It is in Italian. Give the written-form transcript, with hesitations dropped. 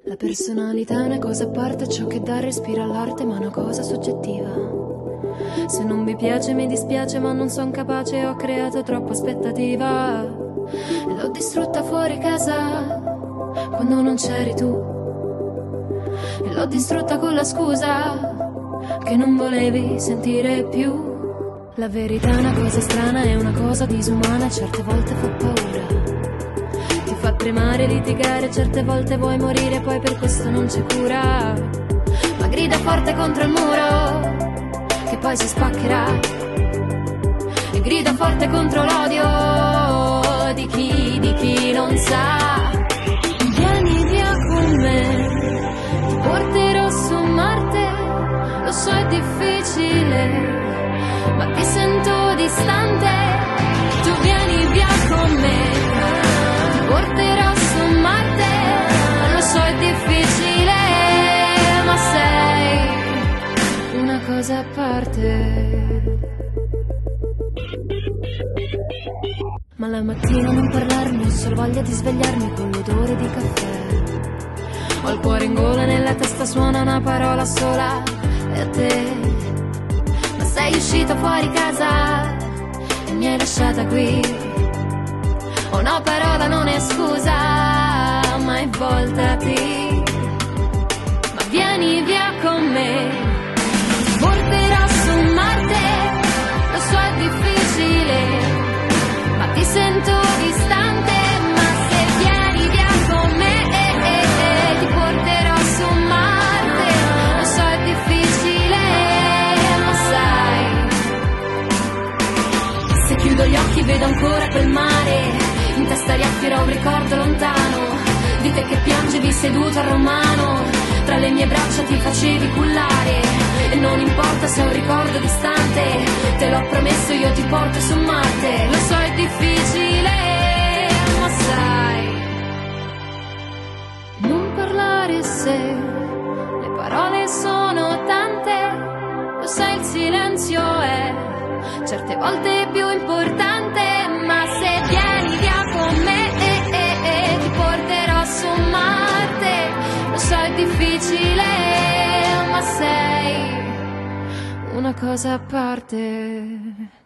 La personalità è una cosa a parte, ciò che dà respiro all'arte, ma è una cosa soggettiva. Se non mi piace mi dispiace, ma non son capace, ho creato troppa aspettativa e l'ho distrutta fuori casa quando non c'eri tu, e l'ho distrutta con la scusa che non volevi sentire più. La verità è una cosa strana, è una cosa disumana, certe volte fa paura, ti fa tremare, litigare, certe volte vuoi morire, poi per questo non c'è cura, ma grida forte contro il muro che poi si spaccherà, e grida forte contro l'odio di chi non sa. Vieni via con me, ti porterò su Marte, lo so è difficile, ma ti sento distante. Tu vieni via con me, ti porterò su Marte, lo so è difficile, ma sei una cosa a parte. Ma la mattina non parlarmi, ho solo voglia di svegliarmi con l'odore di caffè. Ho il cuore in gola, nella testa suona una parola sola, e a te. Ma sei uscita fuori casa e mi hai lasciata qui. Una parola non è scusa, ma voltati. Ma vieni via con me, ti porterò su Marte, lo so è difficile, ma ti sento distante. Ma se vieni via con me, ti porterò su Marte, lo so è difficile, ma sai, se chiudo gli occhi vedo ancora quel mare, in testa riaffierò un ricordo lontano di te che piangevi seduto al romano, tra le mie braccia ti facevi cullare, e non importa se è un ricordo distante, te l'ho promesso io ti porto su Marte. Lo so è difficile, ma sai, non parlare se le parole sono tante, lo sai il silenzio è certe volte più importante. Ma se vieni via con me, ti porterò su Marte, lo so è difficile, ma sei una cosa a parte.